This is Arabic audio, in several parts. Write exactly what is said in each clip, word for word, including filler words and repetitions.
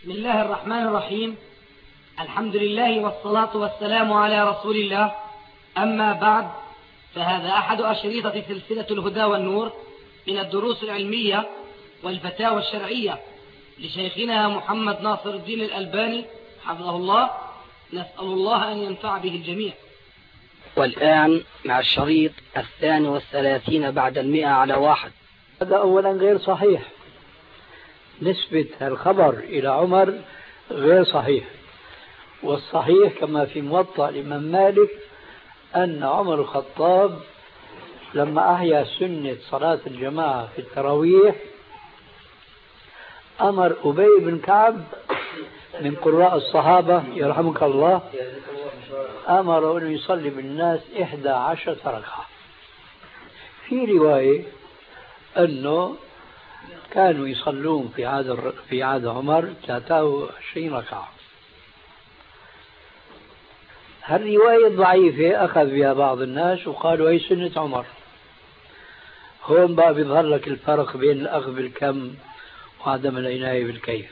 بسم الله الرحمن الرحيم. الحمد لله والصلاة والسلام على رسول الله. أما بعد، فهذا أحد أشريطة سلسلة الهدى والنور من الدروس العلمية والفتاوى الشرعية لشيخنا محمد ناصر الدين الألباني حفظه الله. نسأل الله أن ينفع به الجميع. والآن مع الشريط الثاني والثلاثين بعد المئة على واحد. هذا أولا غير صحيح، نسبة الخبر إلى عمر غير صحيح، والصحيح كما في موطأ الإمام مالك أن عمر الخطاب لما أحيا سنة صلاة الجماعة في التراويح أمر أبي بن كعب من قراء الصحابة يرحمك الله، أمر أن يصلي بالناس إحدى عشرة ركعة. في رواية أنه كانوا يصلون في عهد في عهد عمر ثلاثة وعشرين ركعة. هالرواية ضعيفة أخذ بها بعض الناس وقالوا هي سنة عمر. هون بقى بيظهر لك الفرق بين الأخذ بالكم وعدم العناية بالكيف.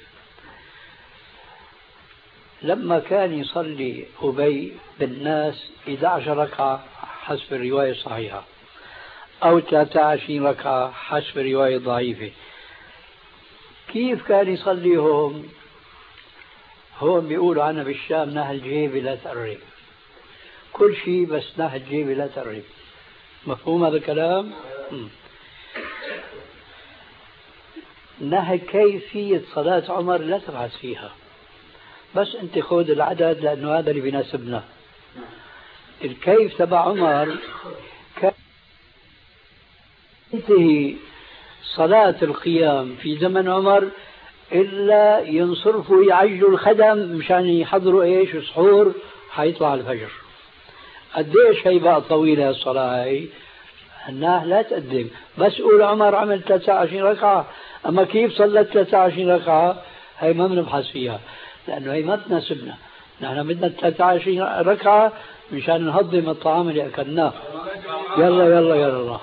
لما كان يصلي أبي بالناس إحدى عشرة ركعة حسب الرواية الصحيحة أو ثلاثة وعشرين ركعة حسب الرواية الضعيفة، كيف كان يصليهم؟ هون بيقولوا عنها بالشام نهى الجيب لا تقرب، كل شيء بس نهى الجيب لا تقرب. مفهوم هذا الكلام؟ م. نهى كيفية صلاة عمر لا تبحث فيها، بس انت خذ العدد لأنه هذا اللي بيناسبنا. الكيف تبع عمر كان تنتهي صلاة القيام في زمن عمر إلا ينصرفوا يعجلوا الخدم مشان يحضروا إيش السحور حيطلع الفجر. قديش هي بقى طويلة الصلاة هي؟ الناس لا تقدم، بس قول عمر عمل ثلاثة وعشرين ركعة، أما كيف صلت ثلاثة وعشرين ركعة هي ما بنبحث فيها لأنه هي ما تناسبنا. نحن بدنا ثلاثة وعشرين ركعة مشان نهضم الطعام اللي أكلناه. يلا يلا يلا الله.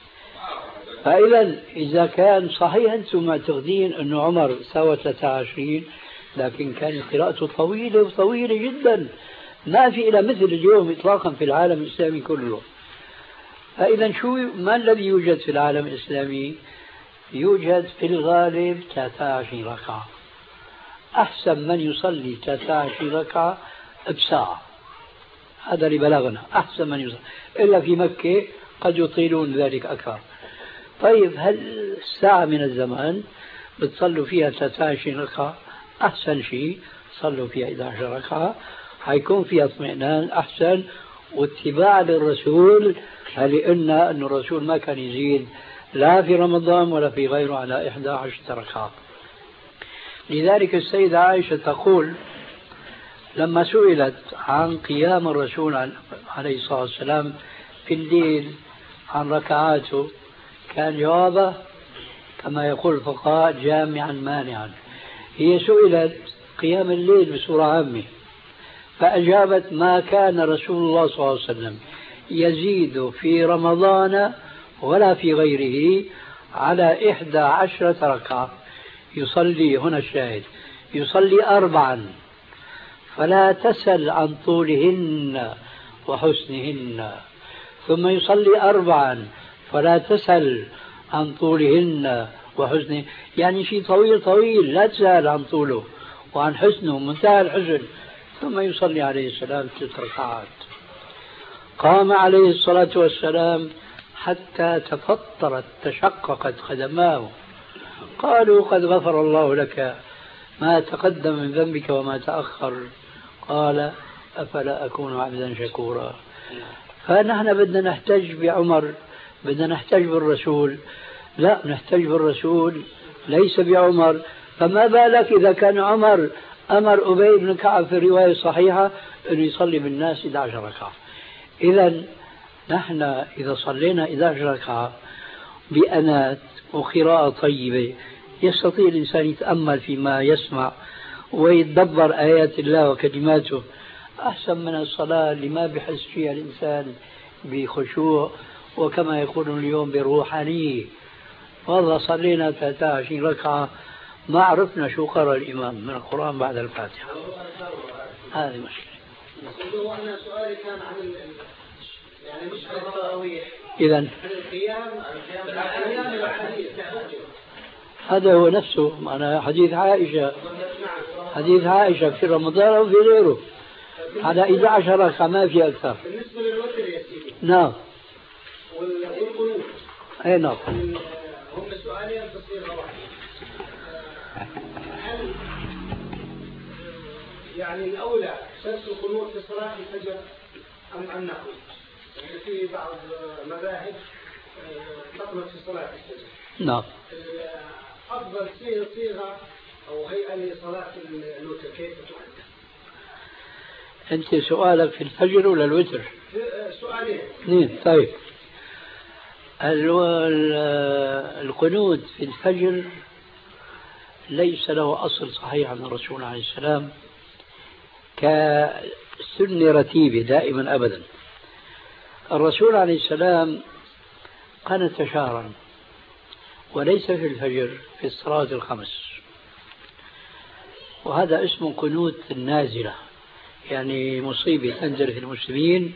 فإذا إذا كان صحيح أنتم معتقدين أنه عمر سوى ثلاثة وعشرين، لكن كانت قراءته طويلة وطويلة جدا، ما في إلى مثل اليوم إطلاقا في العالم الإسلامي كله. فإذا شو ما الذي يوجد في العالم الإسلامي؟ يوجد في الغالب ثلاثة وعشرين ركعة. أحسن من يصلي ثلاثة وعشرين ركعة بساعة، هذا اللي بلغنا أحسن من يصلي، إلا في مكة قد يطيلون ذلك أكثر. طيب هل الساعة من الزمان بتصلوا فيها ثلاثة وعشرين ركعة؟ أحسن شيء صلوا فيها إحدى عشرة ركعة، حيكون فيها اطمئنان أحسن واتباع للرسول، لأن أن الرسول ما كان يزيد لا في رمضان ولا في غيره على إحدى عشرة ركعة. لذلك السيدة عائشة تقول لما سئلت عن قيام الرسول عليه الصلاة والسلام في الليل عن ركعاته كان جوابه كما يقول الفقهاء جامعا مانعا. هي سئلت قيام الليل بصورة عامة فأجابت ما كان رسول الله صلى الله عليه وسلم يزيد في رمضان ولا في غيره على إحدى عشرة ركعة. يصلي هنا الشاهد يصلي أربعا فلا تسل عن طولهن وحسنهن، ثم يصلي أربعا فلا تسل عن طولهن وحسنه، يعني شيء طويل طويل لا تسأل عن طوله وعن حسنه منتهى الحسن، ثم يصلي عليه السلام ست ركعات. قام عليه الصلاة والسلام حتى تفطرت تشققت قدماه، قالوا قد غفر الله لك ما تقدم من ذنبك وما تأخر، قال أفلا أكون عبدا شكورا. فنحن بدنا نحتج بعمر، بدنا نحتج بالرسول، لا نحتج بالرسول ليس بعمر. فما بالك إذا كان عمر أمر أبي بن كعب في الرواية الصحيحة أن يصلي بالناس إحدى عشرة ركعة. إذا نحن إذا صلينا إحدى عشرة ركعة بأنات وقراءة طيبة يستطيع الإنسان يتأمل فيما يسمع ويتدبر آيات الله وكلماته، أحسن من الصلاة اللي ما بحس فيها الإنسان بخشوع وكما يقولون اليوم بروحانية. والله صلينا ثلاثة وعشرين ركعة ما عرفنا شو قرأ الإمام من القرآن بعد الفاتحة. هذه مشكلة. أنا سؤالي كان عن يعني مش عن التراويح. إذن القيام القيام الحديث هذا هو نفسه أنا حديث عائشة حديث عائشة في رمضان أو في غيره على إحدى عشرة ركعة ما في أكثر. بالنسبة للوتر يا سيدي. نعم. والقنوت. أي نعم. هم سؤالين بصيغة واحدة. هل يعني الأولى سلس القنوت في صلاة الفجر أم أم نقل؟ يعني في بعض مذاهب تقنط في صلاة الفجر. نعم. أفضل صيغة أو هيئة لصلاة الوتر كيف تؤدى؟ أنت سؤالك في الفجر ولا الوتر؟ سؤالين. اثنين. طيب. القنوت في الفجر ليس له أصل صحيح عن الرسول عليه السلام كسنة رتيبة دائما أبدا. الرسول عليه السلام قنت شهرا وليس في الفجر في الصلاة الخمس، وهذا اسمه قنوت النازلة، يعني مصيبة تنزل في المسلمين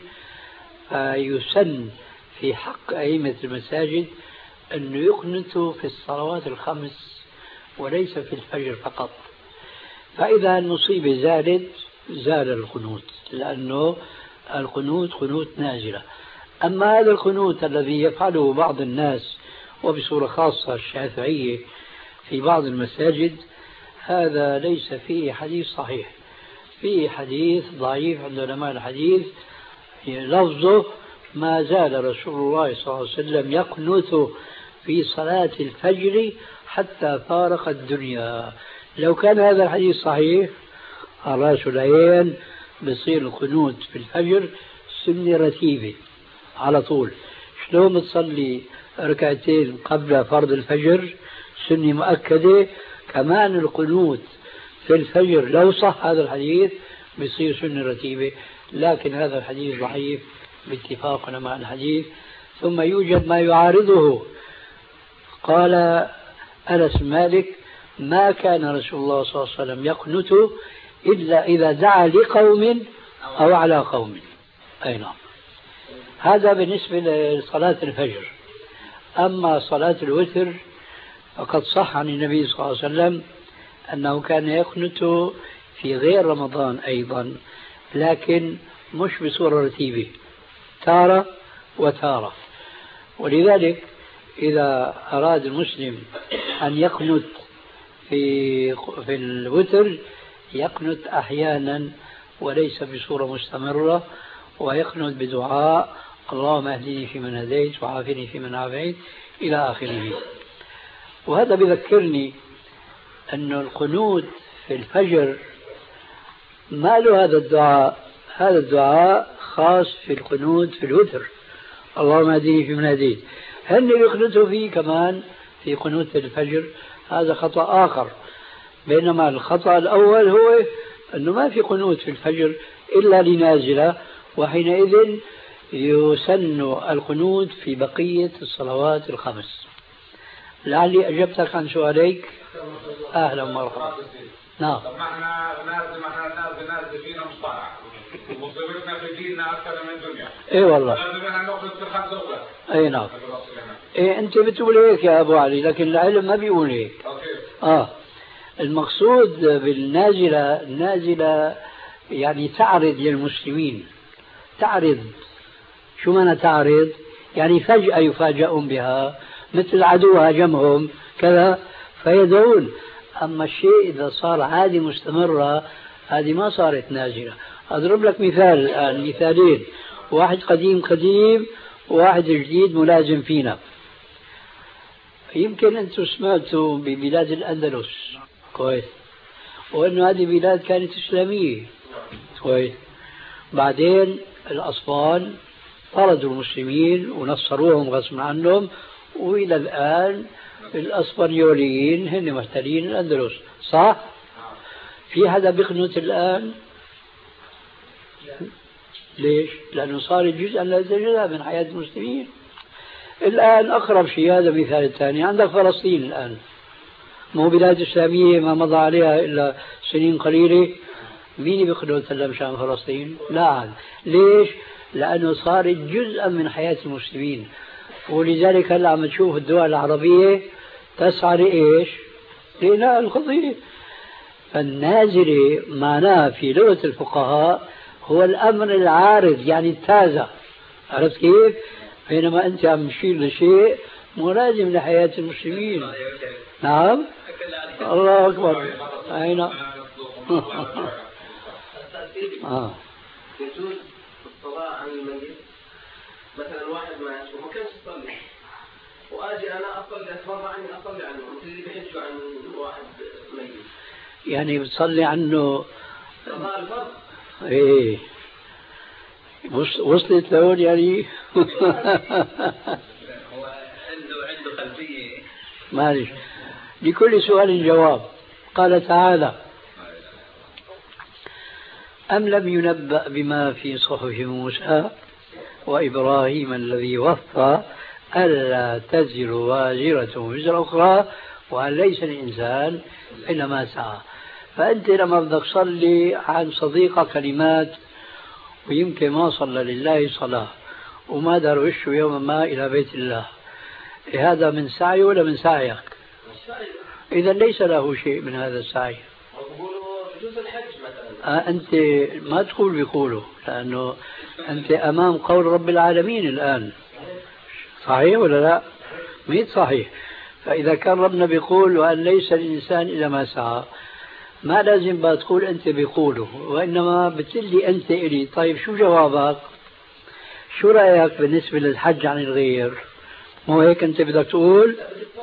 فيسن في حق أئمة المساجد أن يقنتوا في الصلوات الخمس وليس في الفجر فقط. فإذا المصيبة زالت زال القنوت، لأنه القنوت قنوت نازلة. أما هذا القنوت الذي يفعله بعض الناس وبصورة خاصة الشافعية في بعض المساجد هذا ليس فيه حديث صحيح، فيه حديث ضعيف عند علماء الحديث لفظه ما زال رسول الله صلى الله عليه وسلم يقنت في صلاة الفجر حتى فارق الدنيا. لو كان هذا الحديث صحيح على رأس العين بصير القنوت في الفجر سنة رتيبة على طول. شلون تصلي ركعتين قبل فرض الفجر سنة مؤكدة، كمان القنوت في الفجر لو صح هذا الحديث بصير سنة رتيبة، لكن هذا الحديث ضعيف باتفاق علماء الحديث. ثم يوجد ما يعارضه. قال أنس مالك ما كان رسول الله صلى الله عليه وسلم يقنت إلا إذا دعا لقوم أو على قوم. أي نعم. هذا بالنسبة لصلاة الفجر. أما صلاة الوتر فقد صح عن النبي صلى الله عليه وسلم أنه كان يقنت في غير رمضان أيضا، لكن مش بصورة رتيبة، تارة وتارة. ولذلك إذا أراد المسلم أن يقنت في في الوتر يقنت أحيانا وليس بصورة مستمرة، ويقنت بدعاء اللهم اهدني فيمن هديت وعافني فيمن عافيت إلى آخره. وهذا بذكرني أن القنوت في الفجر ما له هذا الدعاء، هذا الدعاء خاص في القنوت في الوتر اللهم اهدني فيمن هديت. هن يقنتوا فيه كمان في قنوت الفجر، هذا خطأ آخر. بينما الخطأ الأول هو أنه ما في قنوت في الفجر إلا لنازلة، وحينئذ يسن القنوت في بقية الصلوات الخمس. لعلي أجبتك عن سؤاليك. أهلا ومرحبا. نعم. طب ما احنا ناس ما احنا ناس ناس فينا مصطلح ومصيبتنا في ديننا أكثر من الدنيا. إيه والله. لازم احنا نأخذ في الخمسة أولى. أي نعم. إيه أنت بتقول هيك يا أبو علي، لكن العلم ما بيقول هيك. آه. المقصود بالنازلة النازلة يعني تعرض للمسلمين، تعرض. شو معنى تعرض؟ يعني فجأة يفاجئون بها مثل عدو هاجمهم كذا فيدعون. أما الشيء إذا صار عادي مستمرة هذه ما صارت نازلة. أضرب لك مثال الآن، مثالين، واحد قديم قديم وواحد جديد ملازم فينا. يمكن أنتم سمعتوا ببلاد الأندلس كويس، وأنه هذه بلاد كانت إسلامية كويس. بعدين الأسبان طردوا المسلمين ونصروهم غصبا عنهم، وإلى الآن الأسبانيوليين هن محتلين الأندلس، صح؟ في هذا بيقنت الآن؟ ليش؟ لأنه صار جزءا لا يتجزأ من حياة المسلمين. الآن أقرب شيء، هذا مثال ثاني، عندك فلسطين الآن مو بلاد إسلامية ما مضى عليها إلا سنين قليلة، مين بيقدر يتكلم مشان فلسطين؟ لا عاد. ليش؟ لأنه صارت جزءا من حياة المسلمين، ولذلك هلا عم تشوف الدول العربية تسعى لإيش؟ لإنهاء القضية. فالنازلة معناها في لغة الفقهاء هو الأمر العارض، يعني التازة. عرفت كيف؟ بينما أنت عم تشير لشيء ملازم لحياة المسلمين. نعم. الله أكبر. أين؟ آه. يجوز الصلاة عن الميت، مثلا واحد مات وما كانش يصلي وآجي أنا أصلي أتفرع عني أصلي عنه، مثل اللي بيحجوا عن واحد ميت. يعني بتصلي عنه صلاة الفرض. إيه وصلت لهون يعني. هو عنده عنده خلفية. معلش، لكل سؤال جواب. قال تعالى: أم لم ينبأ بما في صحف موسى وإبراهيم الذي وفى ألا تزر وازرة وزر أخرى وأن ليس الإنسان إلا ما سعى. فأنت لما بدك تصلي عن صديقة كلمات ويمكن ما صلى لله صلاة وما دار وشه يوما ما إلى بيت الله، هذا من سعي ولا من سعيك؟ إذا ليس له شيء من هذا السعي. جزء الحج مثلا. أنت ما تقول بيقولوا، لأنه أنت أمام قول رب العالمين الآن. صحيح ولا لا؟ ميت صحيح. فإذا كان ربنا بيقول وأن ليس الإنسان إلا ما سعى، ما لازم بقى تقول أنت بيقوله، وإنما بتقلي أنت إلي. طيب شو جوابك؟ شو رأيك بالنسبة للحج عن الغير؟ مو هيك أنت بدك تقول؟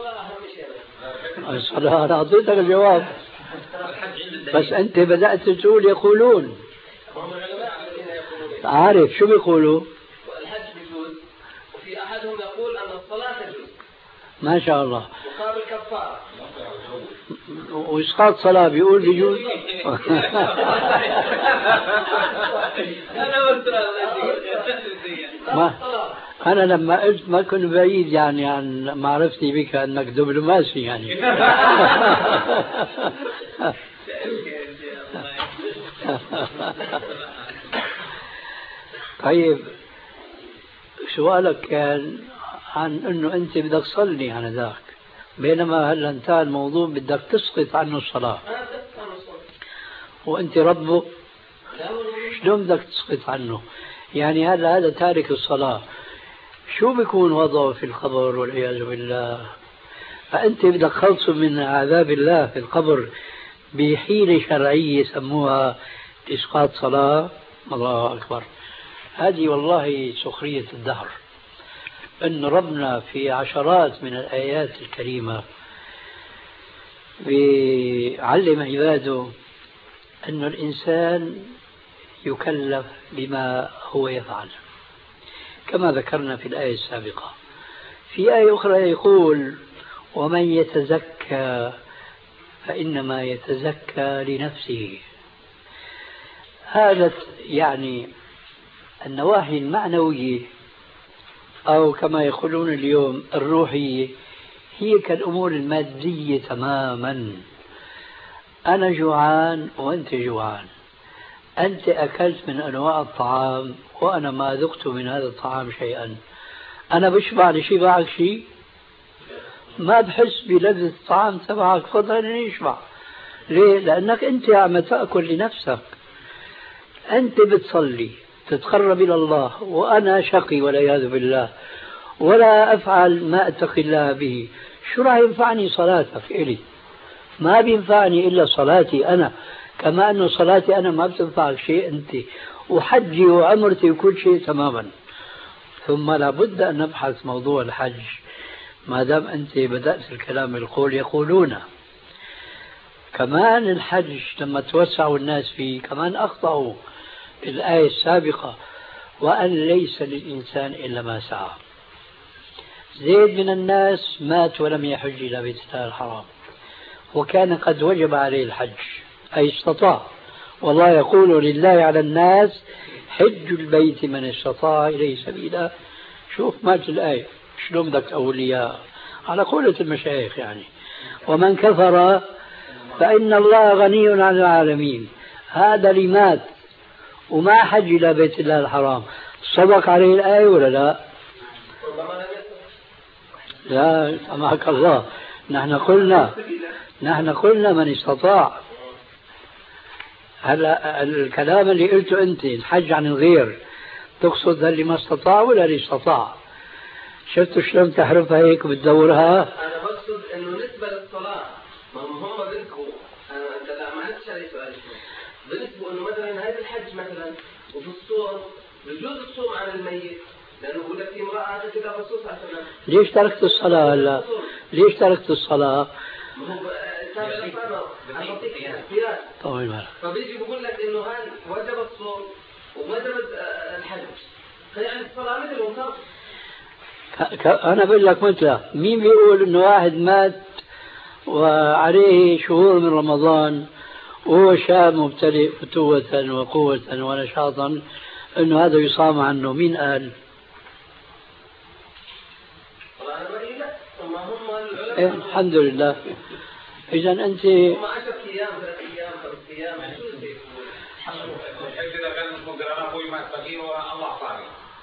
الصلاة. أنا أعطيتك الجواب، بس أنت بدأت تقول يقولون. عارف شو بيقولوا؟ الحج بيجوز، وفي أحدهم يقول أن الصلاة تجوز. ما شاء الله. مقابل كفارة. وإسقاط صلاة بيقول بيجوز. ما أنا لما قلت ما كنت بعيد يعني عن معرفتي بك أنك دبلوماسي يعني. طيب سؤالك كان عن أنه أنت بدك تصلي عن ذاك، بينما هلا انتهى الموضوع بدك تسقط عنه الصلاة وأنت ربه. شلون بدك تسقط عنه؟ يعني هذا هذا تارك الصلاة شو بيكون وضعه في القبر والعياذ بالله؟ فأنت بدك خلصه من عذاب الله في القبر بحيلة شرعية سموها إسقاط صلاة. الله أكبر. هذه والله سخرية الدهر، أن ربنا في عشرات من الآيات الكريمة بيعلم عباده أن الإنسان يكلف بما هو يفعل، كما ذكرنا في الآية السابقة. في آية أخرى يقول: ومن يتزكى فإنما يتزكى لنفسه. هذا يعني النواحي المعنوية أو كما يقولون اليوم الروحية هي كالأمور المادية تماما. أنا جوعان وأنت جوعان، أنت أكلت من أنواع الطعام وأنا ما ذقت من هذا الطعام شيئا. أنا بشبع لشبعك شيء؟ ما بحس بلذة الطعام تبعك، فضلا يشبع. ليه؟ لأنك أنت عم تأكل لنفسك. أنت بتصلي تتقرب إلى الله وأنا شقي والعياذ بالله ولا أفعل ما أتقي الله به، شو راح ينفعني صلاتك إلي؟ ما بينفعني إلا صلاتي أنا، كما أن صلاتي أنا ما بتنفعك شيء أنت، وحجي وعمرتي وكل شيء تماما. ثم لابد أن نبحث موضوع الحج، ما دام أنت بدأت الكلام القول يقولون. كمان الحج لما توسعوا الناس فيه كمان أخطأوا الآية السابقة: وأن ليس للإنسان إلا ما سعى. زيد من الناس مات ولم يحج إلى بيت الله الحرام، وكان قد وجب عليه الحج أي استطاع. والله يقول: لله على الناس حج البيت من استطاع إليه سبيلا. شوف مات الآية شلون بدك تقول إياها على قولة المشايخ يعني. ومن كفر فإن الله غني عن العالمين. هذا اللي مات وما حج إلى بيت الله الحرام صدق عليه الآية ولا لا؟ لا سمحك الله، نحن قلنا نحن قلنا من استطاع. هلا الكلام اللي قلته أنت الحج عن الغير تقصد اللي ما استطاع ولا اللي استطاع؟ شفتوا شلون تحرفها هيك بتدورها؟ أنا بقصد إنه بالنسبة للصلاة ما هم هم بيذكروا أنت لا ما عندكش عليه سؤال بالنسبة إنه مثلا هذا الحج مثلا وفي الصوم يجوز الصوم عن الميت لأنه يقول لك امرأة كذا الرسول صلى الله عليه وسلم. ليش تركت الصلاة هلا؟ ليش تركت الصلاة؟ طيب فبيجي بيقول لك إنه هل وجب الصوم ووجب الحج فيعني الصلاة مثل وصار. أنا بقول لك مثله، مين بيقول إنه واحد مات وعليه شهور من رمضان وهو شاب مبتدئ فتوة وقوة ونشاطا إنه هذا يصام عنه؟ مين قال؟ إيه الحمد لله. إذا أنت هم عشر أيام ثلاث أيام خمس أيام الحج إذا كان مصدر أنا أخوي ما استقيم الله صاري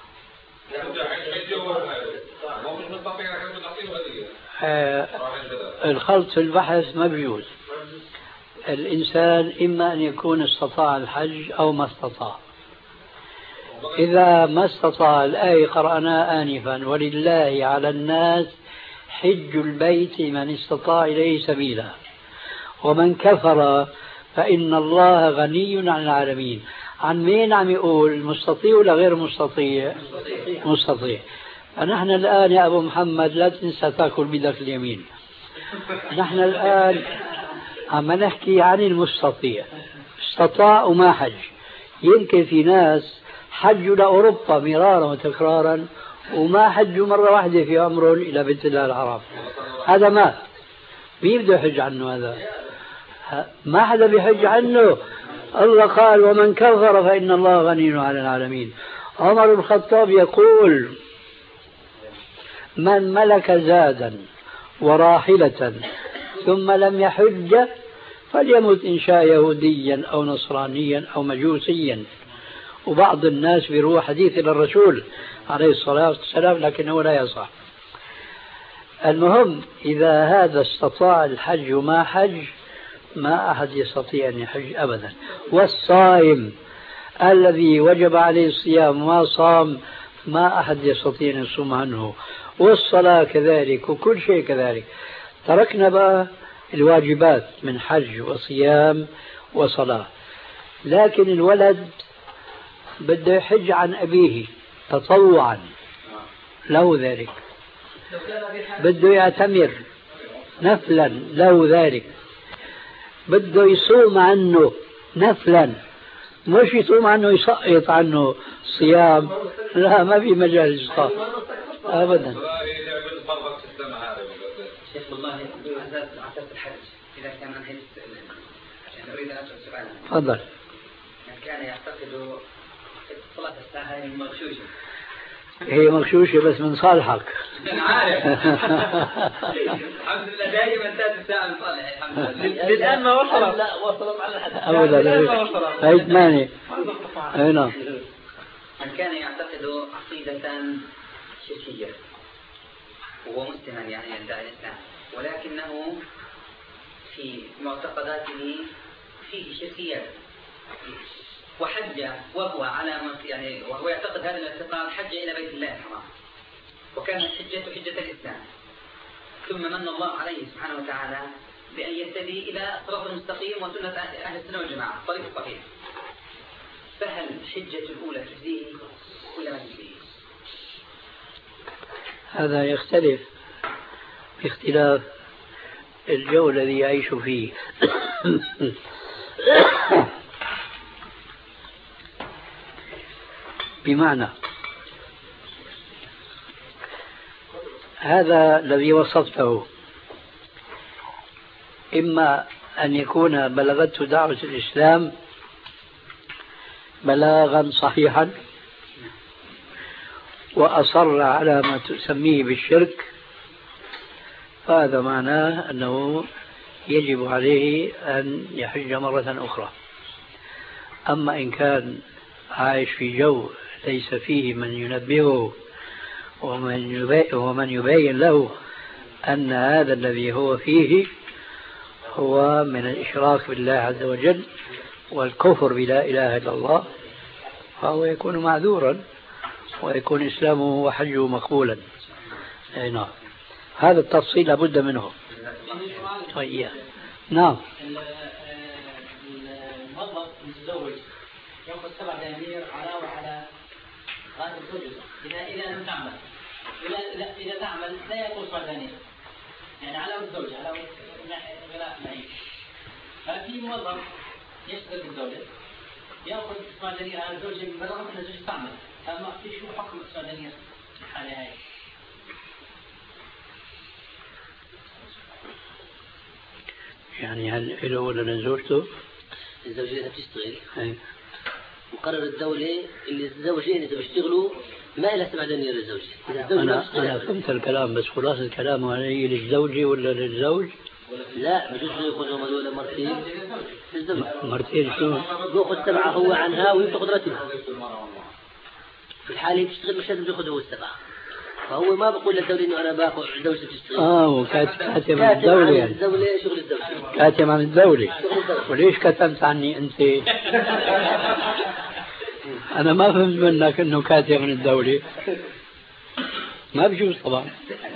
آه الخلط في البحث ما بيجوز. الإنسان إما أن يكون استطاع الحج أو ما استطاع. إذا ما استطاع الآية قرأناها آنفا ولله على الناس حج البيت من استطاع إليه سبيلا ومن كفر فإن الله غني عن العالمين. عن مين عم يقول؟ مستطيع ولا غير مستطيع؟ مستطيع. فنحن الآن يا أبو محمد لا تنسى تأكل بيدك اليمين. نحن الآن عم نحكي عن المستطيع، استطاع وما حج. يمكن في ناس حجوا لأوروبا مرارا وتكرارا وما حجوا مرة واحدة في عمرهم إلى بيت الله الحرام، هذا مات. مين بده يحج عنه؟ هذا ما حدا بيحج عنه. الله قال ومن كفر فإن الله غني عن العالمين. عمر بن الخطاب يقول من ملك زادا وراحلة ثم لم يحج فليمت إن شاء يهوديا أو نصرانيا أو مجوسيا. وبعض الناس بيروح حديث إلى الرسول عليه الصلاة والسلام لكنه لا يصح. المهم إذا هذا استطاع الحج وما حج ما أحد يستطيع أن يحج أبدا. والصائم الذي وجب عليه الصيام وما صام ما أحد يستطيع أن يصوم عنه. والصلاة كذلك وكل شيء كذلك. تركنا بقى الواجبات من حج وصيام وصلاة. لكن الولد بده يحج عن أبيه تطوعا له ذلك، بده يعتمر نفلا له ذلك، بده يصوم عنه نفلا، مش يصوم عنه يسقط عنه صيام. لا ما في مجال إسقاط أبدا. شيخ والله عساس الحج إذا كان عن هيئة يعني أريد أن أسأل سؤالا. تفضل. من كان يعتقد صلاة الساعة مغشوشة. هي مغشوشة بس من صالحك. أنا عارف. الحمد لله دائما تأتي الساعة من صالح الحمد لله. الآن ما وصلت. لا وصلت على الحد. أبدا. الآن ما وصلت. هاي ثمانية. هنا. من كان يعتقد عقيدة شركية وهو مسلما يعني يدعي الإسلام ولكنه في معتقداته فيه شركيات وحج وهو على يعني وهو يعتقد هذا الاعتقاد حج إلى بيت الله الحرام وكانت حجته حجة الإسلام ثم من الله عليه سبحانه وتعالى بأن يهتدي إلى صراط المستقيم وسنة أهل السنة والجماعة الطريق الصحيح. فهل الحجة الأولى تجزيه ولا ما تجزيه؟ هذا يختلف باختلاف الجو الذي يعيش فيه. بمعنى هذا الذي وصفته إما أن يكون بلغته دعوة الإسلام بلاغا صحيحا وأصر على ما تسميه بالشرك فهذا معناه أنه يجب عليه أن يحج مرة أخرى. أما إن كان عايش في جو ليس فيه من ينبهه ومن يبين له أن هذا الذي هو فيه هو من الإشراك بالله عز وجل والكفر بلا إله إلا الله، فهو يكون معذورا ويكون إسلامه وحجه مقبولا. أي نعم، هذا التفصيل لابد منه. طيب نعم. الموظف متزوج يأخذ سبع دنانير علاوة على راتب زوجته إذا إذا لم تعمل، إذا إذا إذا تعمل لا يأخذ سبع دنانير، يعني علاوة الزوجة علاوة غلاء معيش. ففي موظف يشتغل في الدولة يأخذ سبع دنانير على الزوجة بالرغم أن الزوجة تعمل، فما في شو حكم سبع دنانير في الحالة هاي؟ يعني هل له ولا لزوجته؟ الزوجين بتشتغل وقرر الدولة اللي الزوجين إذا بيشتغلوا ما إلى سبع دنانير للزوجة. أنا, أنا فهمت الكلام، بس خلاصة كلامه هي للزوجة ولا للزوج؟ لا بجوز يأخذهم هذول مرتين للزوج. مرتين شو؟ بيأخذ سبعة هو عنها وهي بتأخذ راتبها. في الحالة بتشتغل مش لازم يأخذ هو السبعة، فهو ما بقول للدولة إنه أنا باخذ زوجتي تشتغل. آه وكاتب عن الدولة يعني. الدولة شغل الدولة. كاتب عن الدولة. وليش كتبت عني أنت؟ أنا ما فهمت منك إنه كاتب عن الدولة. ما بجوز طبعا.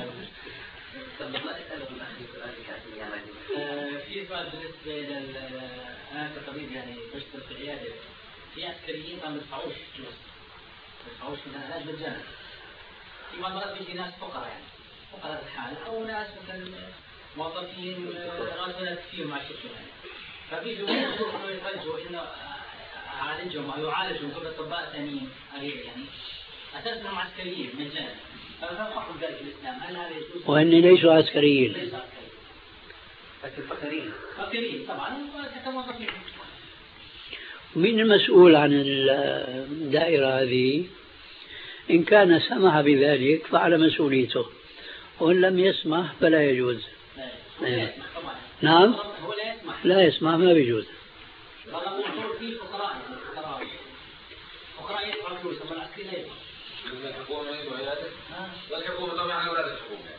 في سؤال بالنسبة لل أنا كطبيب يعني بشتغل في العيادة، في عسكريين ما بيدفعوش فلوس، ما بيدفعوش من العلاج مجانا. في مرات بيجي ناس فقراء يعني فقراء الحال أو ناس مثلا موظفين راتبهم كثير مع الشركة يعني، فبيجوا يفرجوا إنه أعالجهم أو يعالجهم قبل أطباء ثانيين غير يعني أساس إنهم عسكريين مجانا. فما حكم ذلك الإسلام؟ هل هذا يجوز؟ وإن ليسوا عسكريين. ليسوا عسكريين. لكن فقيرين. فقيرين طبعا كموظفين. مين المسؤول عن الدائرة هذه؟ إن كان سمح بذلك فعلى مسؤوليته، وإن لم يسمح فلا يجوز. لا. نعم. هو لا يسمح. لا يسمح ما بيجوز. والله مشهور فيه فقراء فقراء فقراء يدفعوا فلوس أما العسكري لا يدفع. الحكومة يدفعوا عيادة؟ لا الحكومة طبعا على أولاد الحكومة.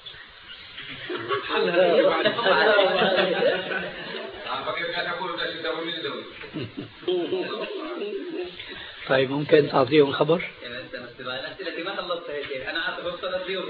طيب ممكن تعطيهم خبر؟ التي ما خلصتها يا شيخ أنا أعطي فرصة اليوم.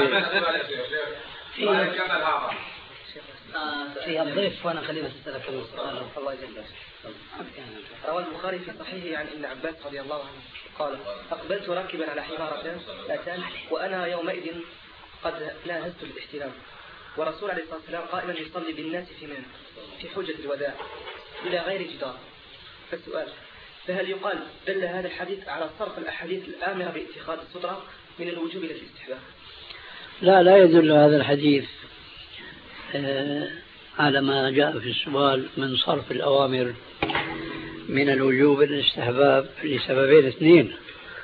في الضيف وأنا خليه بس أسألك سؤال. الله يجزاك. روى البخاري في صحيحه عن ابن عباس رضي الله عنه قال: أقبلت راكبا على حمارة أتان وأنا يومئذ قد ناهزت الاحتلام، ورسول عليه الصلاة والسلام قائما يصلي بالناس في منى في حجة الوداع إلى غير جدار. فالسؤال: فهل يقال دل هذا الحديث على صرف الأحاديث الآمرة باتخاذ السترة من الوجوب إلى الاستحباب؟ لا لا يدل هذا الحديث على ما جاء في السؤال من صرف الأوامر من الوجوب إلى الاستحباب لسببين اثنين.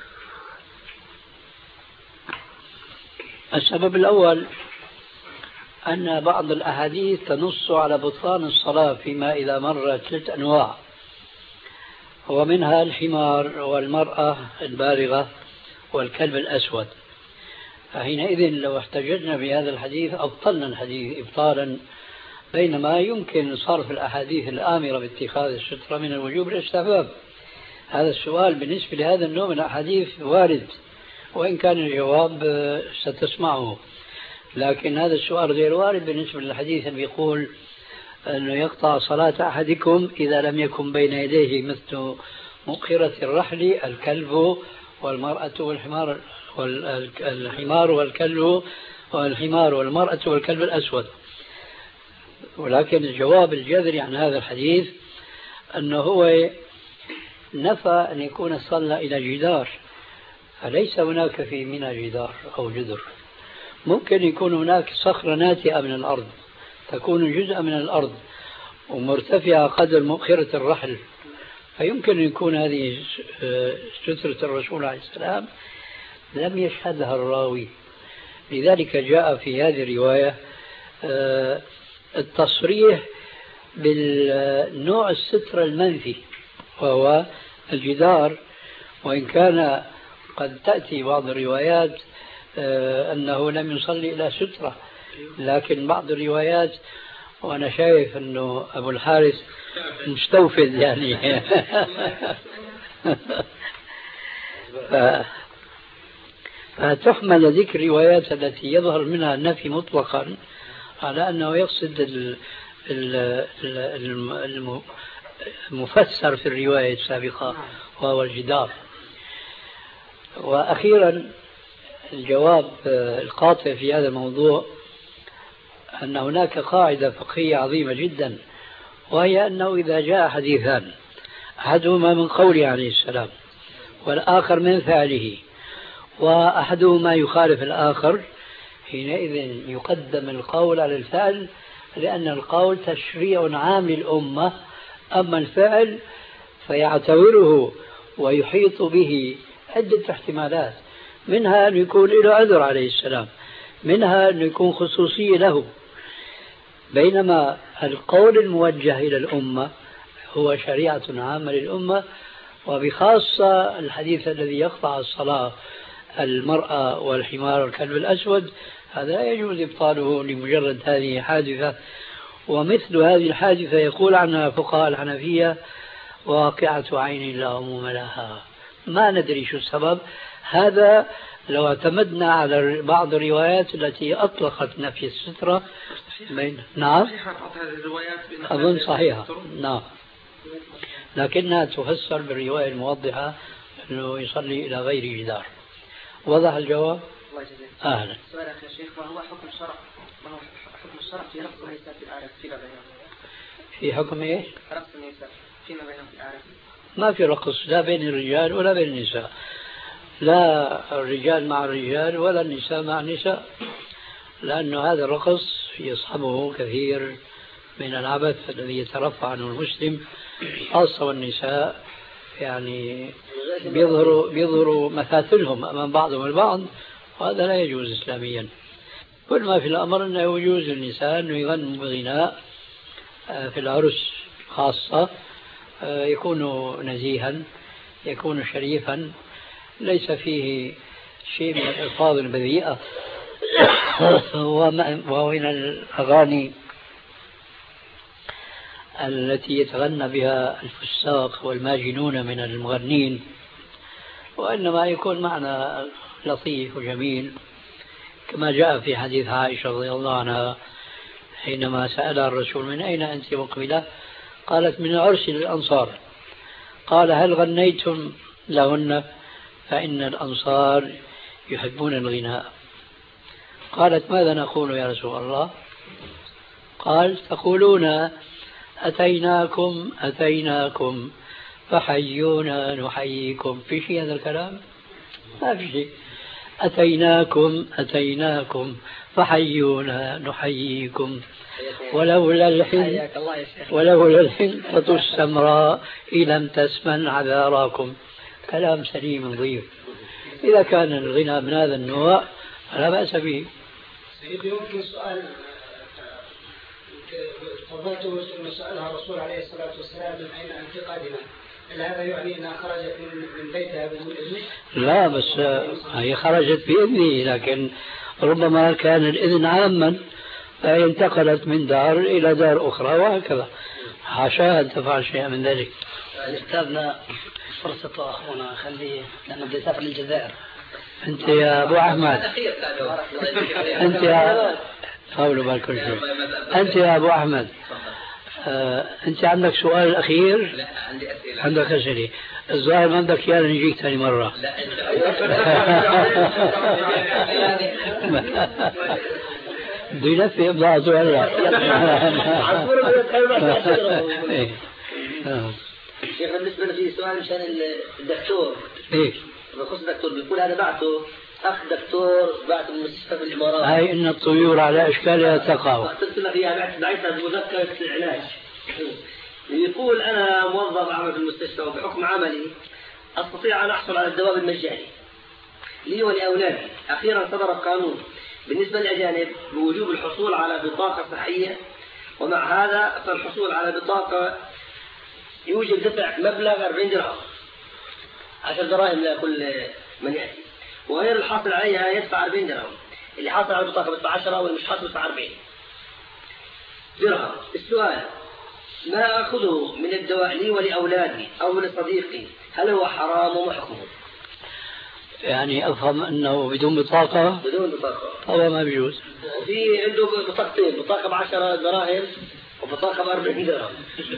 السبب الأول أن بعض الأحاديث تنص على بطلان الصلاة فيما إذا مرت ثلاث أنواع، ومنها الحمار والمرأة البالغة والكلب الأسود. فحينئذ لو احتججنا بهذا الحديث أبطلنا الحديث إبطالا، بينما يمكن صرف الأحاديث الآمرة باتخاذ السترة من الوجوب للاستحباب. هذا السؤال بالنسبة لهذا النوع من الأحاديث وارد، وإن كان الجواب ستسمعه، لكن هذا السؤال غير وارد بالنسبة للحديث اللي بيقول أنه يقطع صلاة أحدكم إذا لم يكن بين يديه مثل مؤخرة الرحل الكلب والمرأة والحمار والحمار والكلب والحمار والمرأة والكلب الأسود. ولكن الجواب الجذري عن هذا الحديث أنه هو نفى أن يكون صلى إلى جدار، فليس هناك في منى جدار أو جدر. ممكن يكون هناك صخرة ناتئة من الأرض تكون جزءا من الأرض ومرتفعة قدر مؤخرة الرحل، فيمكن أن يكون هذه سترة الرسول عليه السلام لم يشهدها الراوي. لذلك جاء في هذه الرواية التصريح بالنوع الستر المنفي وهو الجدار، وإن كان قد تأتي بعض الروايات أنه لم يصلي إلى سترة، لكن بعض الروايات وأنا شايف أنه أبو الحارث مستوفد يعني فتحمل ذكر الروايات التي يظهر منها النفي مطلقا على أنه يقصد المفسر في الرواية السابقة وهو الجدار. وأخيرا الجواب القاطع في هذا الموضوع أن هناك قاعدة فقهية عظيمة جدا، وهي أنه إذا جاء حديثان أحدهما من قوله عليه السلام والآخر من فعله وأحدهما يخالف الآخر، حينئذ يقدم القول على الفعل، لأن القول تشريع عام للأمة، أما الفعل فيعتبره ويحيط به عدة احتمالات، منها أن يكون له عذر عليه السلام، منها أن يكون خصوصية له، بينما القول الموجه إلى الأمة هو شريعة عامة للأمة، وبخاصة الحديث الذي يقطع الصلاة المرأة والحمار والكلب الأسود، هذا لا يجوز إبطاله لمجرد هذه حادثة. ومثل هذه الحادثة يقول عنها فقهاء الحنفية واقعة عين لا عموم لها، ما ندري شو السبب. هذا لو اعتمدنا على بعض الروايات التي أطلقت نفي السترة بين... نعم أظن صحيحة، نعم، لكنها تفسر بالرواية الموضحة أنه يصلي إلى غير جدار. وضح الجواب؟ أهلا. سؤالك يا شيخ، ما هو حكم الشرع؟ ما هو حكم الشرع في رقص النساء في الأعراف فيما بينهم؟ في حكم إيه؟ رقص النساء فيما بينهم في الأعراف. ما في رقص لا بين الرجال ولا بين النساء، لا الرجال مع الرجال ولا النساء مع النساء، لأنه هذا الرقص يصحبه كثير من العبث الذي يترفع عنه المسلم، خاصة والنساء يعني بيظهروا بيظهروا مثاثلهم أمام بعضهم البعض، وهذا لا يجوز إسلاميا. كل ما في الأمر أنه يجوز للنساء أنه يغنوا بغناء في العرس خاصة، يكون نزيها، يكون شريفا، ليس فيه شيء من الألفاظ البذيئة ومن الأغاني التي يتغنى بها الفساق والماجنون من المغنين، وإنما يكون معنى لطيف وجميل، كما جاء في حديث عائشة رضي الله عنها حينما سألها الرسول من أين أنت مقبلة؟ قالت من عرس للأنصار. قال هل غنيتم لهن؟ فإن الأنصار يحبون الغناء. قالت ماذا نقول يا رسول الله؟ قال تقولون أتيناكم أتيناكم فحيونا نحييكم. في شيء هذا الكلام؟ ما في شيء. أتيناكم أتيناكم فحيونا نحييكم ولولا الحين ولولا الحنطة السمراء لم تسمن عذاراكم. كلام سليم نظيف. إذا كان الغنى من هذا النوع فلا بأس به. سيدي يمكن سؤال فضلته أن سألها الرسول عليه الصلاة والسلام من أين أنت قادمة، هل هذا يعني أنها خرجت من بيتها بدون إذن؟ لا، بس هي خرجت بإذنه، لكن ربما كان الإذن عاما فهي انتقلت من دار إلى دار أخرى وهكذا، حاشا أن تفعل شيئا من ذلك. أستاذنا فرصة أخونا خليه لأنه بده يسافر للجزائر. أنت يا أبو أحمد أنت يا حولوا بالكل شيء أنت يا أبو أحمد آه، أنت عندك سؤال أخير؟ لا عندي أسئلة. عندك أسئلة. الظاهر ما عندك يا نجيك ثاني مرة. بده ينفي إبضاعته هلا. شيخ بالنسبة لي سؤال مشان الدكتور. إيه؟ بخصوص الدكتور بيقول أنا بعته أخ دكتور بعته من مستشفى في الإمارات. هاي إن الطيور على أشكالها تقع. اختص لك إياها بعتها بمذكرة العلاج. يقول أنا موظف أعمل في المستشفى وبحكم عملي أستطيع أن أحصل على الدواء المجاني لي ولأولادي. أخيرا صدر قانون بالنسبة للأجانب بوجوب الحصول على بطاقة صحية، ومع هذا فالحصول على بطاقة يوجب دفع مبلغ أربعين درهم، عشر دراهم لكل من يأتي، وغير الحاصل عليها يدفع أربعين درهم. اللي حاصل على البطاقة بدفع عشرة والمش حاصل بدفع أربعين درهم. السؤال: ما أخذه من الدواء لي ولأولادي أو لصديقي هل هو حرام وما حكمه؟ يعني أفهم أنه بدون بطاقة؟ بدون بطاقة طبعا ما بيجوز. في عنده بطاقتين، بطاقة بعشرة دراهم وبطاقة بأربعين درهم.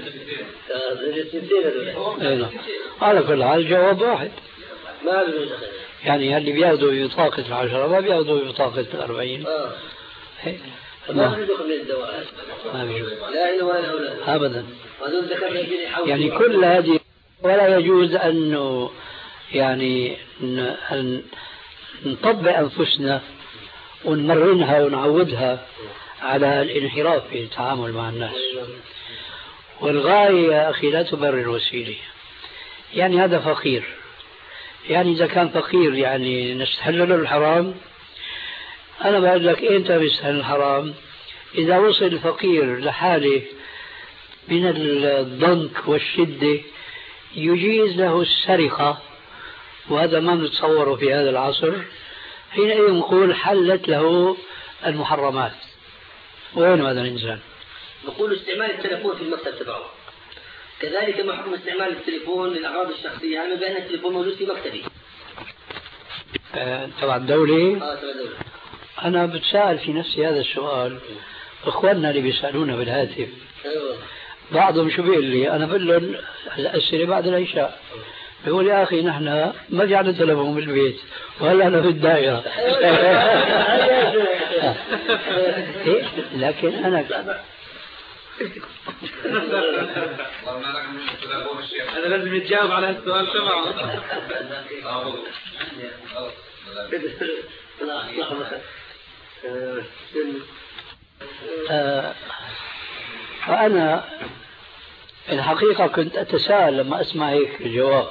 على كل حال الجواب واحد، ما بيجوز. يعني اللي بياخذوا بطاقة العشرة ما بياخذوا بطاقة الأربعين. آه. ما بيجوز من الدواء. ما بيجوز. لا إله ولا أولاد. أبدا. يعني كل هذه ولا يجوز أنه يعني أن نطبق أنفسنا ونمرنها ونعودها على الانحراف في التعامل مع الناس. والغاية يا أخي لا تبرر الوسيلة. يعني هذا فقير، يعني إذا كان فقير يعني نستحل له الحرام. أنا بقول لك أنت بيستحل الحرام إذا وصل الفقير لحاله من الضنك والشدة يجيز له السرقة، وهذا ما نتصوره في هذا العصر، حينئذ نقول حلت له المحرمات. وين هذا الإنسان؟ نقول استعمال التلفون في المكتب تبعه كذلك، ما حكم استعمال التلفون للأغراض الشخصية؟ أنا بأن التلفون موجود في مكتبي. آه، تبع الدولة؟ آه، تبع الدولة. أنا بتساءل في نفسي هذا السؤال. إخواننا اللي بيسألونا بالهاتف أيوة. بعضهم شو بيقول لي؟ أنا بقول لهم الأسئلة بعد العشاء. بيقول يا أخي نحن ما جعلنا تلفون بالبيت وهلا أنا في الدائرة. لكن أنا أنا لازم يتجاوب على السؤال تبعه. فأنا الحقيقة كنت أتساءل لما أسمع هيك الجواب،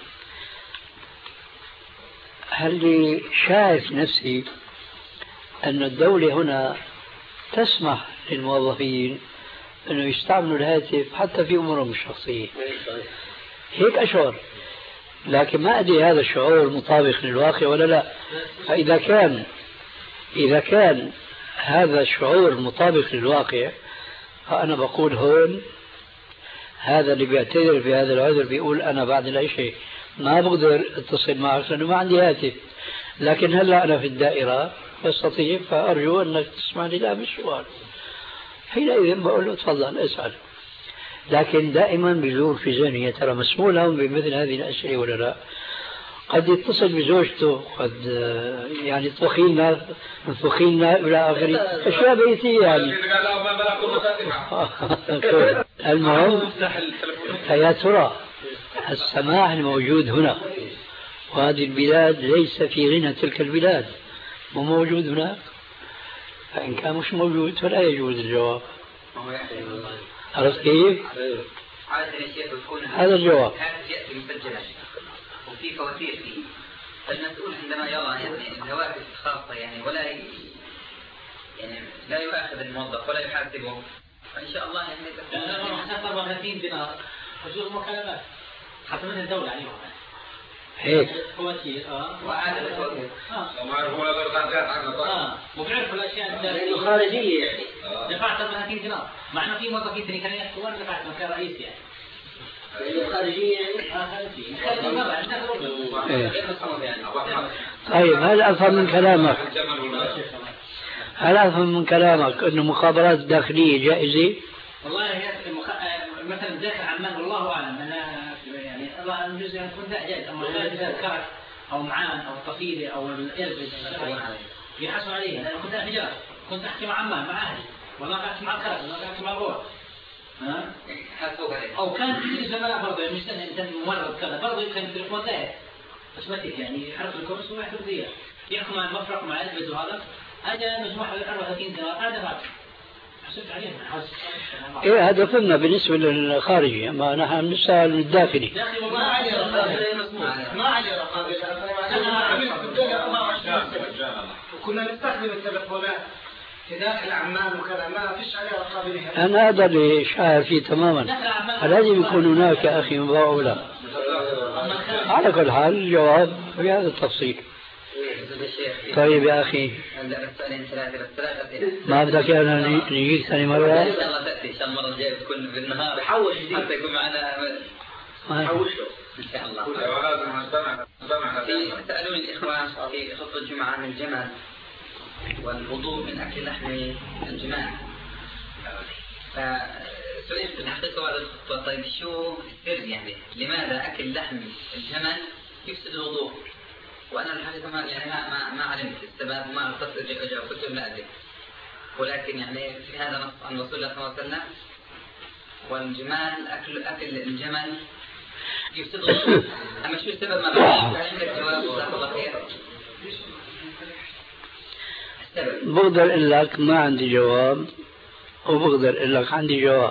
هل لي شايف نفسي أن الدولة هنا تسمح للموظفين أنه يستعملوا الهاتف حتى في أمورهم الشخصية؟ هيك أشعر، لكن ما أدري هذا الشعور مطابق للواقع ولا لا. فإذا كان إذا كان هذا الشعور مطابق للواقع فأنا بقول هون هذا اللي بيعتذر في هذا العذر بيقول أنا بعد العشاء ما بقدر اتصل معك لأنه ما عندي هاتف، لكن هلا أنا في الدائرة بستطيع، فأرجو أنك تسمع لي لا بالسؤال. حينئذ بقول له تفضل اسأل. لكن دائما بيدور في ذهني يا ترى مسموح لهم بمثل هذه الأسئلة ولا لا. قد يتصل بزوجته، قد يعني طبخينا طبخينا إلى آخره، أشياء بيتية يعني. المهم فيا ترى السماح الموجود هنا وهذه البلاد ليس في غنى تلك البلاد وموجود هناك، فإن كان مش موجود فلا يجوز الجواب. عرفت كيف؟ هذا الجواب. وفي فواتير فيه، فالمسؤول عندما يرى يعني الهواتف الخاصة يعني ولا ي... يعني لا يؤاخذ الموظف ولا يحاسبه، فإن شاء الله يعني أنا حسب أربعة وثلاثين دينار حجوز مكالمات حسب الدولة عليهم هيك فواتير. اه وعادة الفواتير. اه وما يعرفوا ولا درجات اه وبيعرفوا الأشياء الخارجية يعني. دفعت أربعة وثلاثين دينار، مع إنه في موظفين ثاني كانوا يحكوا أنا دفعت مكان رئيسي يعني. الخارجية يعني. طيب هل أفهم من كلامك هل أفهم من كلامك أن المخابرات الداخلية جائزة؟ والله هي المخ... مثلا داخل عمان والله أعلم أنا يعني الله يجوز أن تكون جائزة، أما إذا الكرك أو معان أو الطفيلة أو الإرز يحسوا عليها. أنا كنت حجار كنت أحكي مع عمان مع أهلي، والله أحكي مع الكرك، والله أحكي مع الروح. ها؟ أو كان في زملاء برضه يعني مش إنسان ممرض كذا برضه كان التليفون ده أسمتك يعني يحرك الكرسي ويحرك ديا يحكم مع المفرق مع البيت وهذا أجا مجموعة أربعة وثلاثين دينار هذا بعد حسبت عليه. إيه هذا فهمنا بالنسبة للخارجي، أما نحن نسأل من الداخلي. ما علي رقابة ما علي رقابة. أنا عملت في الدولة أربعة وعشرين سنة كنا نستخدم التلفونات في داخل أعمال وكذا ما فيش عليها رقابة نهائية. أنا هذا اللي شاعر فيه تماما، لازم يكون هناك يا أخي مباولة. على كل حال الجواب في هذا التفصيل. طيب يا أخي ما بدك أنا نجيك ثاني مرة؟ إن شاء الله تأتي إن شاء الله المرة الجاية تكون بالنهار حوش حتى يكون معنا حوش إن شاء الله. في سألوني الإخوان في خطبة الجمعة عن الجمل والوضوء من أكل لحم الجمال، فسئلت في الحقيقة بعد الخطبة طيب شو السر يعني لماذا أكل لحم الجمل يفسد الوضوء؟ وأنا الحقيقة ما يعني ما ما, ما علمت السبب وما اختص أجاب كتب لا أدري، ولكن يعني في هذا نص عن رسول الله صلى الله عليه وسلم والجمال أكل أكل الجمل يفسد الوضوء. أما شو السبب ما بعرف عندك جواب جزاك الله خير. بقدر اقول لك ما عندي جواب وبقدر اقول لك عندي جواب.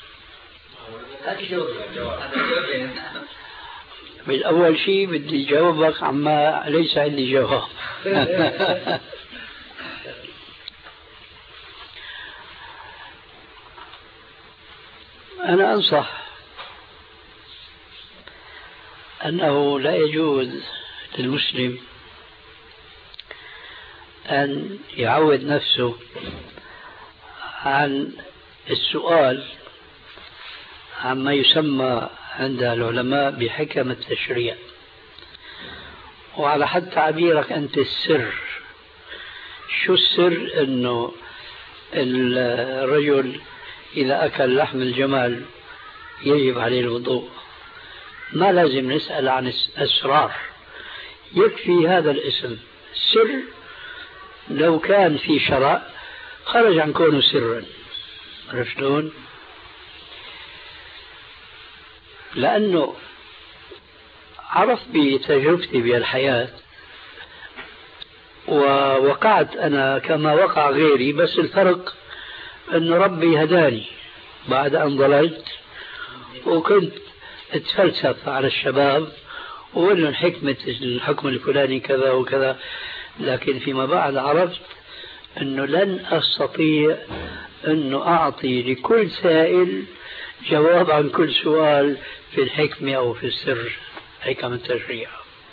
بالأول شيء بدي جاوبك عما ليس عندي جواب. أنا أنصح أنه لا يجوز للمسلم أن يعود نفسه عن السؤال عما يسمى عند العلماء بحكم التشريع، وعلى حد تعبيرك أنت السر. شو السر؟ أنه الرجل إذا أكل لحم الجمال يجب عليه الوضوء. ما لازم نسأل عن أسرار، يكفي هذا الاسم سر. لو كان في شرع خرج عن كونه سرا. عرفتون؟ لأنه عرفت بتجربتي بالحياة ووقعت أنا كما وقع غيري، بس الفرق أن ربي هداني بعد أن ضللت وكنت اتفلسف على الشباب وقلنا لهم حكمة الحكم الفلاني كذا وكذا، لكن فيما بعد عرفت أنه لن أستطيع أنه أعطي لكل سائل جواب عن كل سؤال في الحكمة أو في السر حكم التشريع.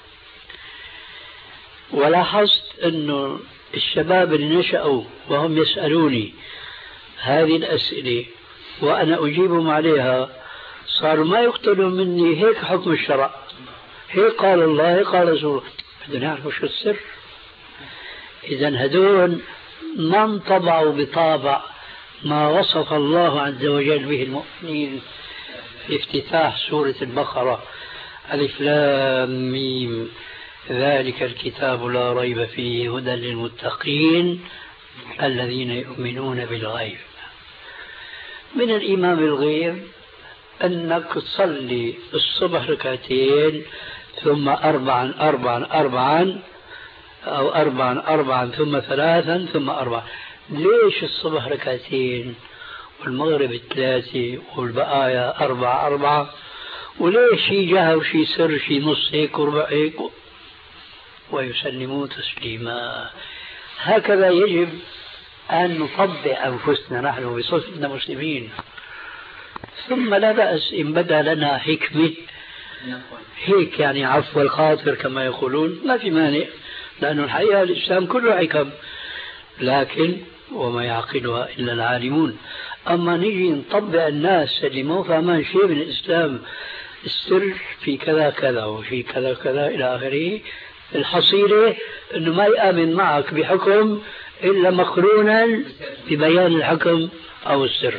ولاحظت أنه الشباب اللي نشأوا وهم يسألوني هذه الأسئلة وأنا أجيبهم عليها صاروا ما يقتلوا مني هيك حكم الشرع، هيك قال الله هيك قال رسوله، بدنا نعرف شو السر. إذن هدول ما انطبعوا بطابع ما وصف الله عز وجل به المؤمنين في افتتاح سورة البقرة: ألف لام ميم ذلك الكتاب لا ريب فيه هدى للمتقين الذين يؤمنون بالغيب. من الإيمان بالغيب أنك تصلي الصبح ركعتين ثم أربعا أربعا أربعا أو أربعا أربعا ثم ثلاثا ثم أربعا. ليش الصبح ركعتين والمغرب ثلاثة والبقايا أربعة أربعة؟ وليش شي جهر شي سر شي نص هيك وربع هيك؟ ويسلمون تسليما. هكذا يجب أن نطبع أنفسنا نحن بصفتنا مسلمين. ثم لا بأس إن بدا لنا حكمة هيك يعني عفو الخاطر كما يقولون، ما في مانع، لأن الحقيقة الإسلام كله حكم، لكن وما يعقلها إلا العالمون. أما نيجي نطبع الناس اللي ما فهمان شيء من الإسلام السر في كذا كذا وفي كذا كذا إلى آخره، الحصيلة أنه ما يآمن معك بحكم إلا مقرونا ببيان الحكم أو السر.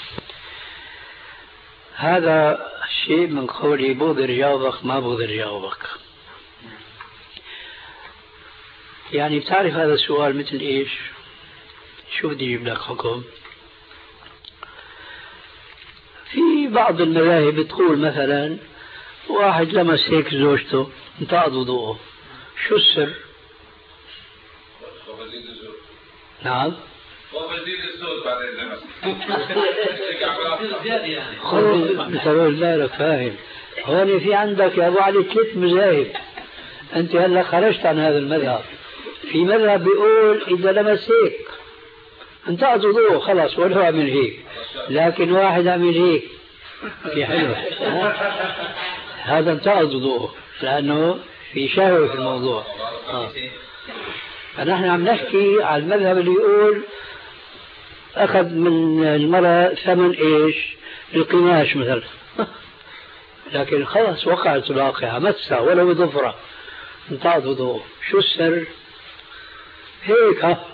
هذا شيء من قولي بقدر جاوبك ما بقدر جاوبك. يعني بتعرف هذا السؤال مثل إيش؟ شو بدي أجيب لك حكم؟ في بعض المذاهب بتقول مثلا واحد لمس هيك زوجته انتقض وضوءه، شو السر؟ نعم وبزيد الصوت بعدين لمس بسبب ذلك. فاهم؟ هون في عندك يا أبو علي ثلاث مذاهب، أنت هلا خرجت عن هذا المذهب. في مذهب بيقول إذا لمس هيك انتقض وضوءه خلاص ولو عمل هيك، لكن واحد عمل هيك في حلوة هذا انتقض وضوءه لأنه في شهوة في الموضوع. آه. فنحن عم نحكي على المذهب اللي يقول أخذ من المرأة ثمن إيش القماش مثلا لكن خلاص وقعت الواقعة مسها ولا بضفرة انتقض وضوءه. شو السر؟ هيك ها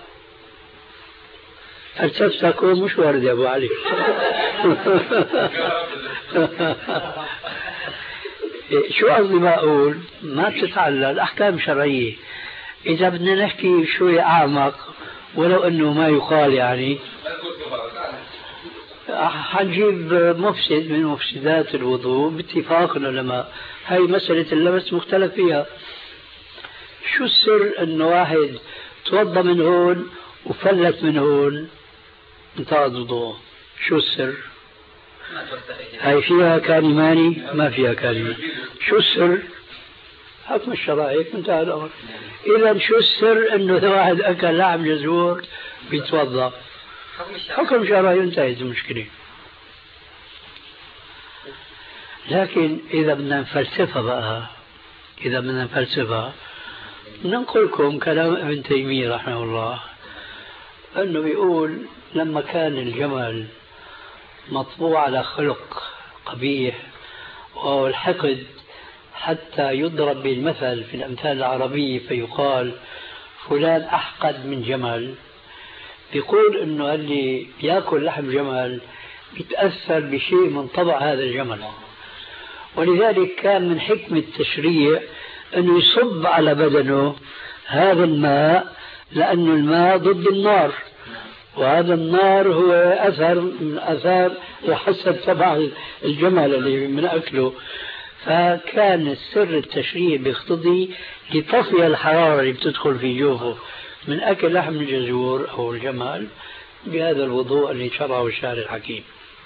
فلسفتك مش وارد يا أبو علي شو قصدي ما أقول؟ ما بتتعلق الأحكام شرعية. إذا بدنا نحكي شوي أعمق ولو أنه ما يقال يعني حنجيب مفسد من مفسدات الوضوء باتفاق العلماء. هاي مسألة اللمس مختلف فيها. شو السر أنه واحد توضى من هون وفلت من هون انتقض وضوءه؟ شو السر؟ هاي فيها كلماني ما فيها كلمة. شو السر؟ حكم الشرائع انتهى الأمر. إذا شو السر أنه إذا واحد أكل لحم جزور بيتوضأ؟ حكم شرعي انتهت المشكلة. لكن إذا بدنا نفلسفها بقى إذا بدنا نفلسفها ننقل لكم كلام ابن تيمية رحمه الله أنه بيقول لما كان الجمل مطبوع على خلق قبيح وهو الحقد حتى يضرب بالمثل في الأمثال العربية فيقال فلان أحقد من جمل، بيقول إنه اللي بياكل لحم جمل بيتأثر بشيء من طبع هذا الجمل، ولذلك كان من حكمة التشريع أنه يصب على بدنه هذا الماء لأن الماء ضد النار، وهذا النار هو أثر من أثار الحسد تبع الجمل اللي من أكله. فكان السر التشريع بيقتضي لتطفئ الحرارة اللي بتدخل في جوفه من أكل لحم الجزور أو الجمل بهذا الوضوء اللي شرعه الشارع الحكيم.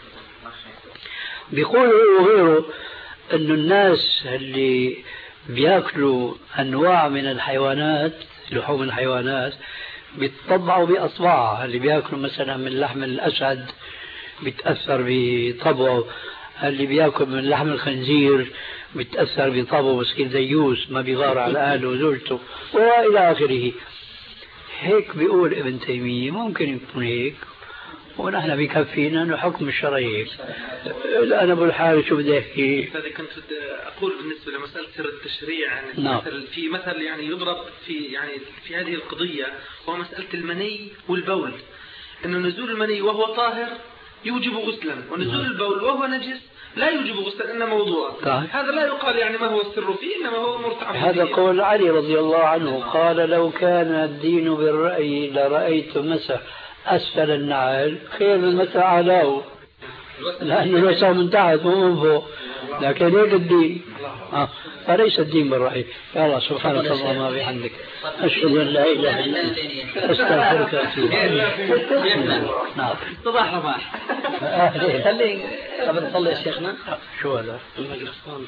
بيقولوا وغيره أن الناس اللي بياكلوا أنواع من الحيوانات لحوم الحيوانات بيتطبعوا بأصبعها، اللي بياكلوا مثلا من لحم الأسد بيتأثر بطبعه، اللي بياكل من لحم الخنزير بيتأثر بطبعه بصير ديوس ما بيغار على أهله وزوجته وإلى آخره. هيك بيقول ابن تيمية ممكن يكون هيك ونحن بكفينا أنه حكم الشرعي. الآن أبو الحارث شو بدي أحكي؟ هذا كنت أقول بالنسبة لمسألة سر التشريع يعني نعم. مثل في مثل يعني يضرب في يعني في هذه القضية وهو مسألة المني والبول، إنه نزول المني وهو طاهر يوجب غسلا ونزول نعم. البول وهو نجس لا يوجب غسلا إنما موضوع. طيب. هذا لا يقال يعني ما هو السر فيه إنما هو مرتعب. هذا قول علي رضي الله عنه قال لو كان الدين بالرأي لرأيت مسح أسفل النعل خير من مسح أعلاه، لأنه مسح من تحت مو من فوق، لكن هيك الدين آه. فليس الدين بالرأي. يا الله سبحانك اللهم ما بحمدك أشهد أن لا إله إلا أنت أستغفرك وأتوب إليك. نعم صباح رباح. خلي قبل نصلي يا شيخنا. شو هذا؟ الميكروفون.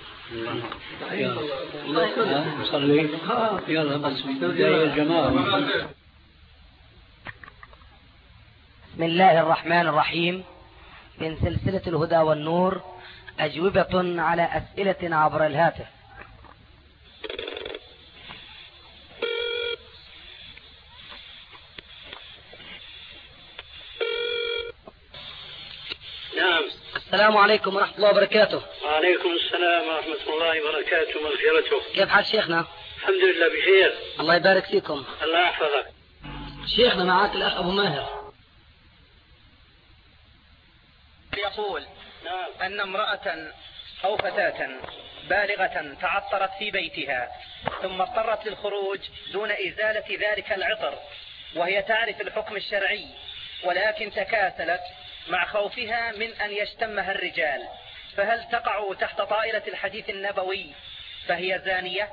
يلا نصلي يلا بس يا جماعة. بسم الله الرحمن الرحيم. من سلسلة الهدى والنور أجوبة على أسئلة عبر الهاتف. نعم. السلام عليكم ورحمة الله وبركاته. وعليكم السلام ورحمة الله وبركاته ومغفرته. كيف حال شيخنا؟ الحمد لله بخير. الله يبارك فيكم. الله يحفظك. شيخنا معك الأخ أبو ماهر. يقول نعم. أن امرأة أو فتاة بالغة تعطرت في بيتها ثم اضطرت للخروج دون إزالة ذلك العطر وهي تعرف الحكم الشرعي ولكن تكاسلت مع خوفها من أن يشتمها الرجال، فهل تقع تحت طائلة الحديث النبوي فهي زانية؟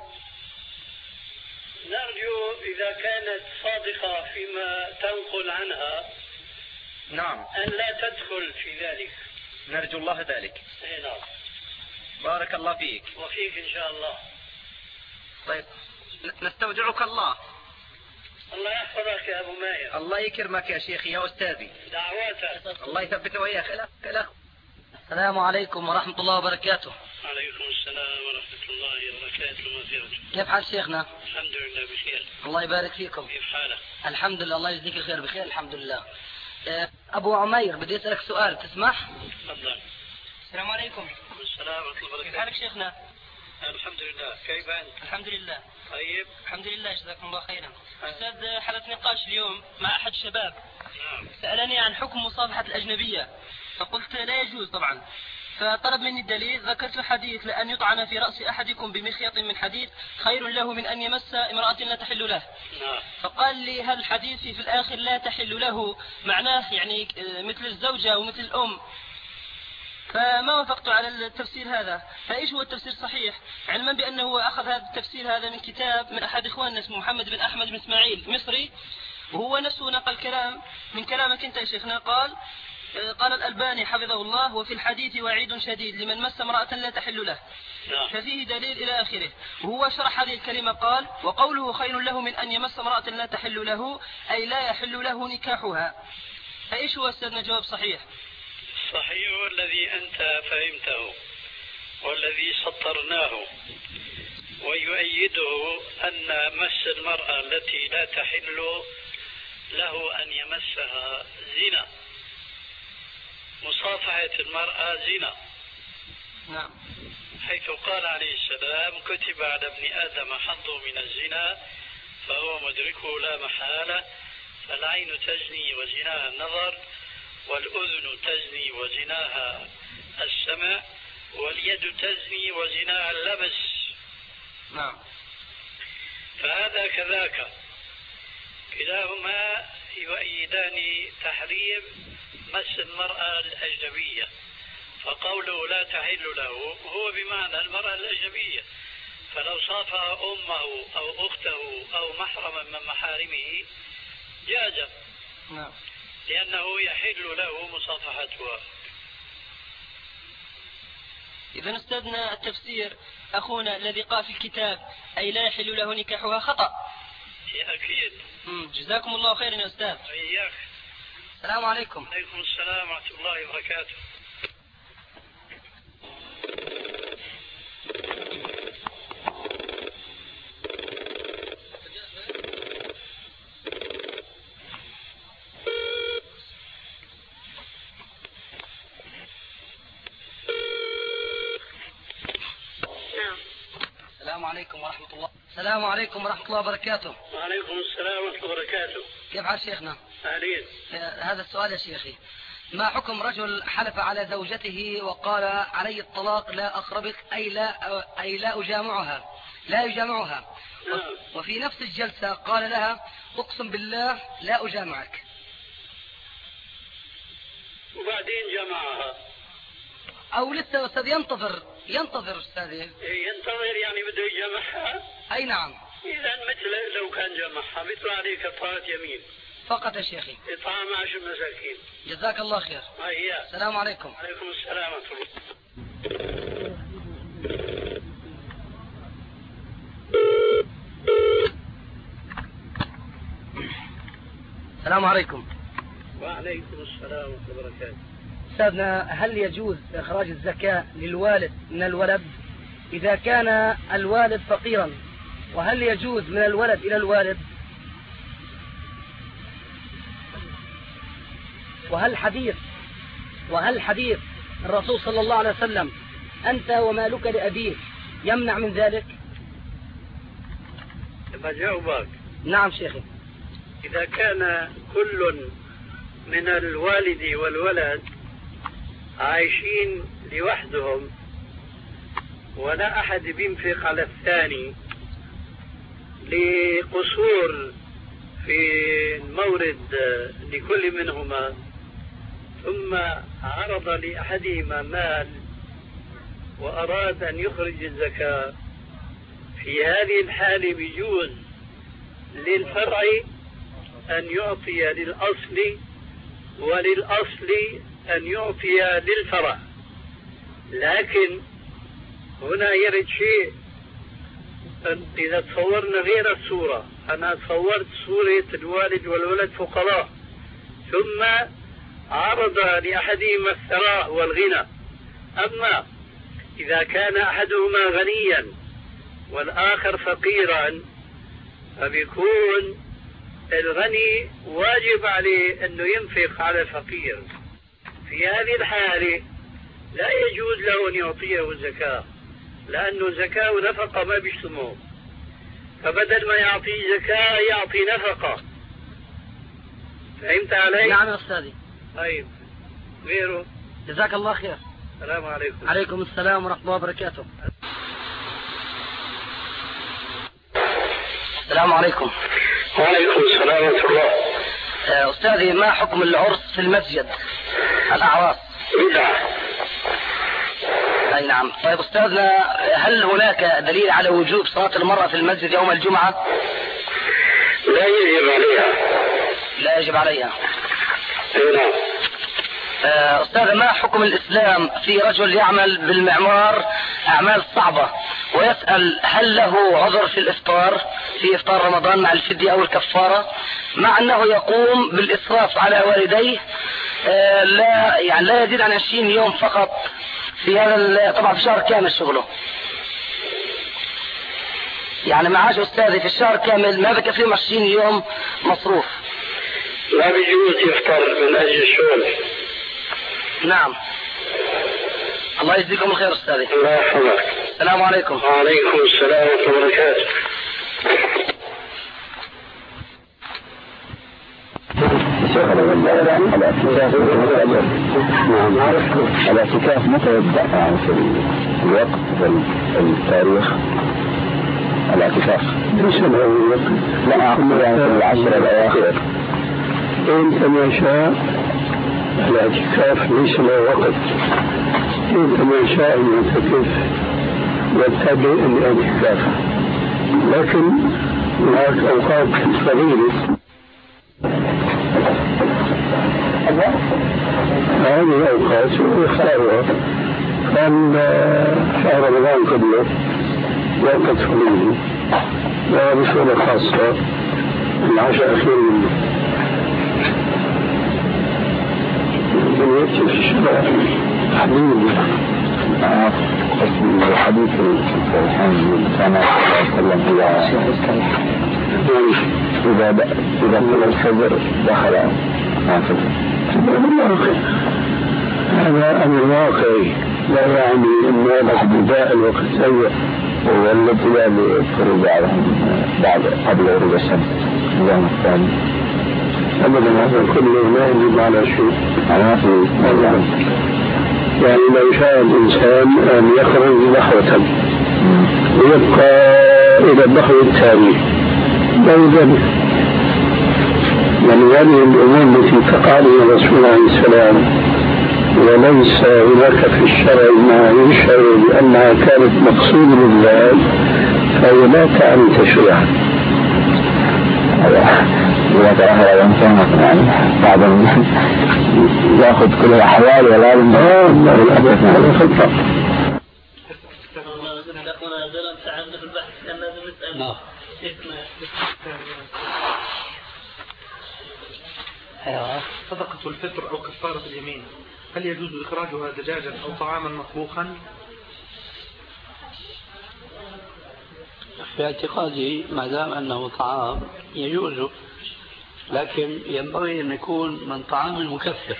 نرجو إذا كانت صادقة فيما تنقل عنها نعم أن لا تدخل في ذلك. نرجو الله ذلك. اي نعم. بارك الله فيك. وفيك إن شاء الله. طيب نستودعك الله. الله يحفظك يا أبو ماهر. الله يكرمك يا شيخي يا أستاذي. دعواتك. الله يثبت وإياك. الأخ الأخ. السلام عليكم ورحمة الله وبركاته. عليكم السلام ورحمة الله وبركاته ومغفرته. كيف حال شيخنا؟ الحمد لله بخير. الله يبارك فيكم. كيف حالك؟ الحمد لله الله يجزيك الخير بخير الحمد لله. أبو عمير بدي أسألك سؤال تسمح؟ تفضل. السلام عليكم. السلام ورحمة الله وبركاته. كيف حالك شيخنا؟ الحمد لله. كيف أنت؟ الحمد لله. طيب. الحمد لله جزاكم الله خيرا. أستاذ حدث نقاش اليوم مع أحد الشباب. نعم. سألني عن حكم مصافحة الأجنبية فقلت لا يجوز طبعا. فطلب مني الدليل ذكرت حديث لأن يطعن في رأس أحدكم بمخيط من حديد خير له من أن يمس امرأة لا تحل له. نعم. فقال لي هل الحديث في الآخر لا تحل له معناه يعني مثل الزوجة ومثل الأم، فما وافقت على التفسير هذا، فإيش هو التفسير الصحيح؟ علما بأنه أخذ هذا التفسير هذا من كتاب من أحد إخواننا اسمه محمد بن أحمد بن إسماعيل مصري، وهو نفسه نقل كلام من كلامك أنت يا شيخنا. قال قال الألباني حفظه الله وفي الحديث وعيد شديد لمن مس امرأة لا تحل له، ففيه دليل إلى آخره. وهو شرح هذه الكلمة قال وقوله خير له من أن يمس امرأة لا تحل له أي لا يحل له نكاحها. فإيش هو أستاذنا جواب صحيح؟ صحيح الذي أنت فهمته والذي سطرناه، ويؤيده أن مس المرأة التي لا تحل له أن يمسها زنا، مصافحة المرأة زنا. نعم. حيث قال عليه السلام كتب على ابن آدم حظه من الزنا فهو مدركه لا محالة، فالعين تزني وزناها النظر، والأذن تزني وزناها السمع، واليد تزني وزناها اللمس. نعم. فهذا كذاك كلاهما يؤيدان تحريم مس المرأة الأجنبية، فقوله لا تحل له هو بمعنى المرأة الأجنبية، فلو صافح أمه أو أخته أو محرما من محارمه جاز. نعم. لأنه يحل له مصافحتها. إذا استاذنا التفسير أخونا الذي قال في الكتاب أي لا يحل له نكاحها خطأ. أكيد. جزاكم الله خيرا يا أستاذ. إياك. السلام عليكم. عليكم السلام ورحمة الله وبركاته. السلام عليكم ورحمة الله. السلام عليكم ورحمة الله وبركاته. وعليكم السلام ورحمة الله وبركاته. كيف حال شيخنا؟ أهلين. هذا السؤال يا شيخي، ما حكم رجل حلف على زوجته وقال علي الطلاق لا أقربك أي لا أي لا أجامعها لا يجامعها نعم. وفي نفس الجلسة قال لها أقسم بالله لا أجامعك، وبعدين جمعها أو لسه أستاذ ينتظر ينتظر أستاذي ينتظر يعني بده يجمعها. أي نعم. إذا مثل لو كان جمعها مثل عليه كفارة يمين فقط يا شيخي، إطعام عشر مساكين. جزاك الله خير. أيها. السلام عليكم. عليكم السلام ورحمة الله. السلام عليكم. وعليكم السلام ورحمة الله وبركاته. أستاذنا هل يجوز إخراج الزكاة للوالد من الولد إذا كان الوالد فقيرا، وهل يجوز من الولد إلى الوالد؟ وهل حديث وهل حديث الرسول صلى الله عليه وسلم أنت ومالك لأبيك يمنع من ذلك؟ بجاوبك. نعم شيخي. إذا كان كل من الوالد والولد عايشين لوحدهم ولا أحد بينفق على الثاني لقصور في المورد لكل منهما، ثم عرض لأحدهما مال وأراد أن يخرج الزكاة، في هذه الحالة بيجوز للفرع أن يعطي للأصل وللأصل أن يعطي للفرع. لكن هنا يرد شيء إذا تصورنا غير الصورة، أنا تصورت صورة الوالد والولد فقراء ثم عرض لأحدهما الثراء والغنى، أما إذا كان أحدهما غنيا والآخر فقيرا فبيكون الغني واجب عليه أنه ينفق على الفقير. في هذه الحالة لا يجوز له أن يعطيه الزكاة، لأنه زكاة ونفقة ما بيجتمعوا، فبدل ما يعطي زكاة يعطي نفقة. فهمت علي؟ نعم يا أستاذي. طيب غيره؟ جزاك الله خير. السلام عليكم. عليكم السلام ورحمة الله وبركاته. السلام عليكم. وعليكم السلام ورحمة الله. أستاذي، ما حكم العرس في المسجد؟ الأعراس بدعة. أي نعم. طيب أستاذنا، هل هناك دليل على وجوب صلاة المرأة في المسجد يوم الجمعة؟ لا يجب عليها. لا يجب عليها. أي نعم. أستاذ، ما حكم الإسلام في رجل يعمل بالمعمار أعمال صعبة ويسأل هل له عذر في الإفطار في إفطار رمضان مع الفدية أو الكفارة، مع أنه يقوم بالإسراف على والديه لا يعني لا يزيد عن عشرين يوم فقط في هذا طبعا في شهر كامل شغله، يعني معاش أستاذي في الشهر كامل ما بكفيهم عشرين يوم مصروف. لا بيجوز يفطر من أجل الشغل. نعم. الله يجزيكم الخير أستاذي. الله يحفظك. السلام عليكم. وعليكم السلام ورحمة الله وبركاته. الاعتكاف متى يبدأ يعني في الوقت والتاريخ؟ الاعتكاف ليس له وقت. لا أقول يعني في العشر الأواخر أنت ما شاء. الاعتكاف ليس له وقت. أنت ما شاء المعتكف يبتدئ الاعتكاف، لكن هناك أوقات طويلة. هذه الأوقات يختارها. كان شهر رمضان كله وقت طويل، وبصورة خاصة العشر الأخير منه يكتب في الشباب حبيبي. الحديث الحين كان صلى الله عليه وسلم إذا إذا طلع الفجر دخل نافذ. هذا أمر واقعي، لا يعني أن هذا ابتداء الوقت سيء. والابتداء يذكر بعضهم بعد قبل غروب الشمس اليوم الثاني. أبدا هذا كله لا يجب على شيء. أنا في يعني لو شاء الإنسان أن يخرج ضحوة ويبقى إلى الضحو التالي لا ذلك. يعني هذه الأمور التي تقع للرسول عليه السلام وليس هناك في الشرع ما يشعر بأنها كانت مقصود لله فهي لا تعني تشريعا. إذا تأخر الإنسان يعني بعد يأخذ كل الأحوال ولا يمكن هذا خطأ. صدقة الفطر أو كفارة اليمين، هل يجوز إخراجها دجاجا أو طعاما مطبوخا؟ في اعتقادي ما دام أنه طعام يجوز، لكن ينبغي أن يكون من طعام المكفر.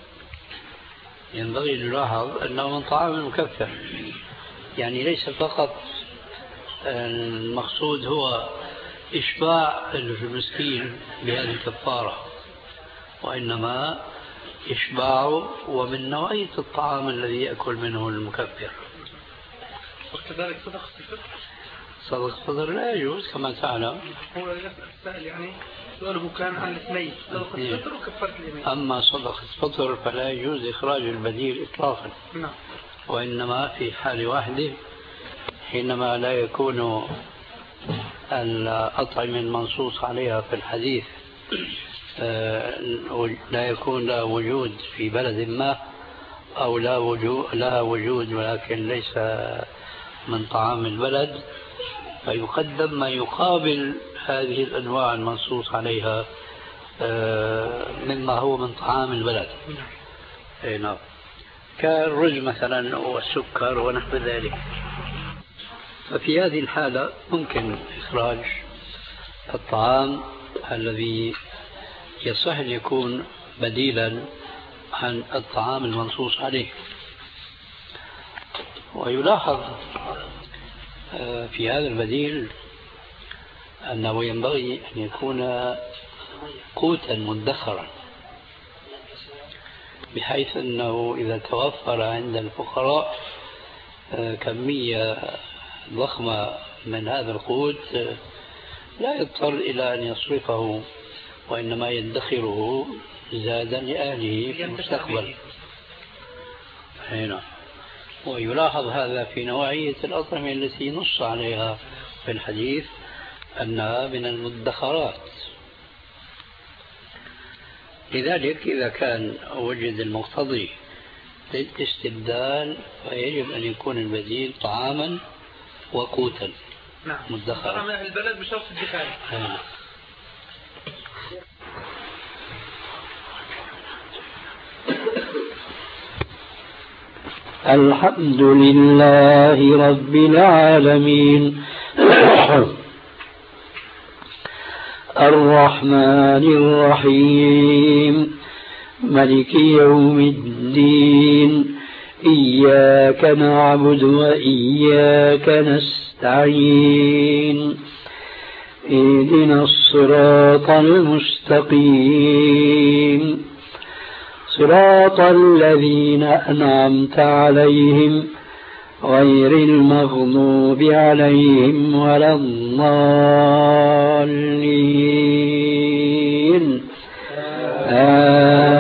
ينبغي أن نلاحظ أنه من طعام المكفر، يعني ليس فقط المقصود هو إشباع المسكين بهذه الكفارة، وإنما إشباعه ومن نوعية الطعام الذي يأكل منه المكفر. وكذلك صدقة الفطر. صدقة الفطر لا يجوز كما تعلم. هو السائل يعني سؤاله كان عن الاثنين، صدقة الفطر وكفارة اليمين. أما صدقة الفطر فلا يجوز إخراج البديل إطلاقا. نعم. وإنما في حال واحدة، حينما لا يكون الأطعمة المنصوص عليها في الحديث لا يكون لا وجود في بلد ما، أو لا وجود لا وجود ولكن ليس من طعام البلد، فيقدم ما يقابل هذه الأنواع المنصوص عليها مما هو من طعام البلد. نعم، كالرز مثلا والسكر ونحو ذلك. ففي هذه الحالة ممكن إخراج الطعام الذي يصح أن يكون بديلا عن الطعام المنصوص عليه. ويلاحظ في هذا البديل أنه ينبغي أن يكون قوتا مدخرا، بحيث أنه إذا توفر عند الفقراء كمية ضخمة من هذا القوت لا يضطر إلى أن يصرفه، وإنما يدخره زادا لأهله في المستقبل. هنا ويلاحظ هذا في نوعية الأطعمة التي نص عليها في الحديث أنها من المدخرات. لذلك إذا كان وجد المقتضي للاستبدال فيجب أن يكون البديل طعاما وقوتا. نعم، مدخرا. طعام أهل البلد بشرط الدخان. الحمد لله رب العالمين الرحمن الرحيم ملك يوم الدين إياك نعبد وإياك نستعين اهدنا الصراط المستقيم صراط الذين أنعمت عليهم غير المغضوب عليهم ولا الضالين. آمين.